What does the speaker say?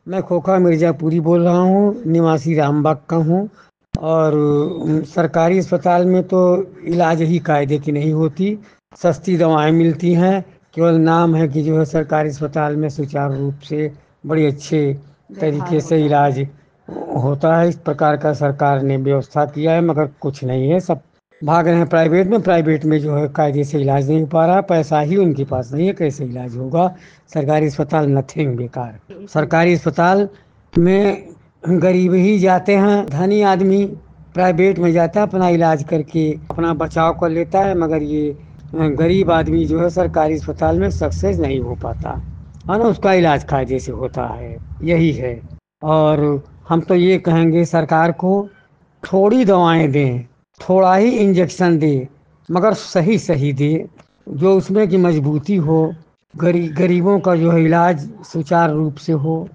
मैं खोखा मिर्ज़ापुरी बोल रहा हूँ, निवासी रामबाग का हूँ। और सरकारी अस्पताल में तो इलाज ही कायदे की नहीं होती। सस्ती दवाएं मिलती हैं। केवल नाम है कि जो है सरकारी अस्पताल में सुचारू रूप से बड़े अच्छे तरीके से इलाज होता है। इस प्रकार का सरकार ने व्यवस्था किया है, मगर कुछ नहीं है। सब भाग रहे हैं प्राइवेट में। प्राइवेट में जो है कायदे से इलाज नहीं हो पा रहा, पैसा ही उनके पास नहीं है, कैसे इलाज होगा। सरकारी अस्पताल नथिंग, बेकार। सरकारी अस्पताल में गरीब ही जाते हैं, धनी आदमी प्राइवेट में जाता है, अपना इलाज करके अपना बचाव कर लेता है। मगर ये गरीब आदमी जो है सरकारी अस्पताल में सक्सेस नहीं हो पाता है ना, उसका इलाज कायदे से होता है, यही है। और हम तो ये कहेंगे सरकार को, थोड़ी दवाएं दें, थोड़ा ही इंजेक्शन दे, मगर सही सही दे, जो उसमें की मजबूती हो, गरीबों का जो है इलाज सुचारू रूप से हो।